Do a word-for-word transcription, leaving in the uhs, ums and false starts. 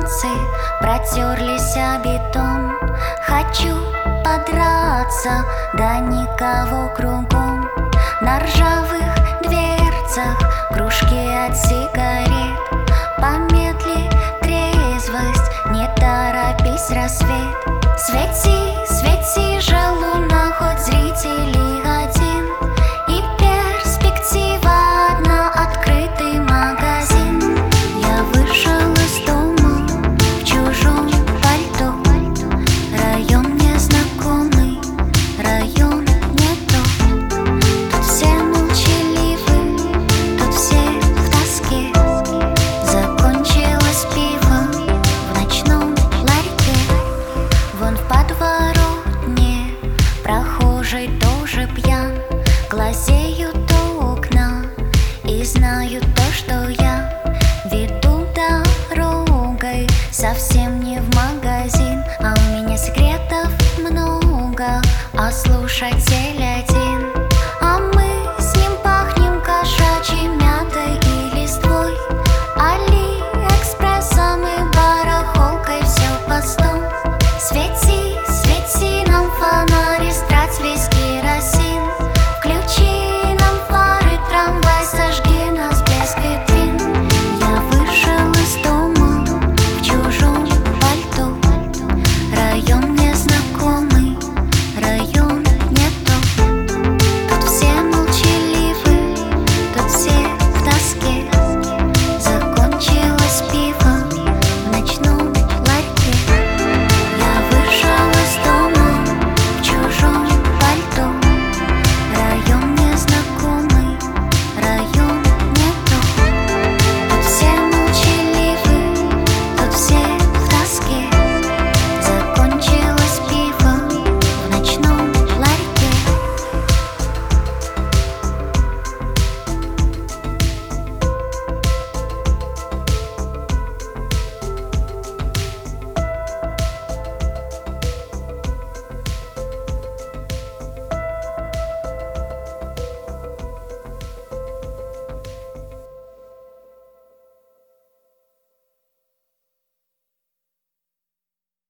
джинсы протерлись о бетон. Хочу подраться, да никого кругом. На ржавых дверцах кружки от сигарет. Помедли, трезвость, не торопись, рассвет. Свети, свети же луна, хоть зрителей один. И перспектива одна, открытый магазин. Я вышел из дома в чужом пальто. Район незнакомый, район не тот. Тут все молчаливы, тут все в тоске. Закончилось пиво в ночном ларьке. Вон в подворотне прохожий тоже пьян. Глазеют окна и знают то, что я веду дорогой совсем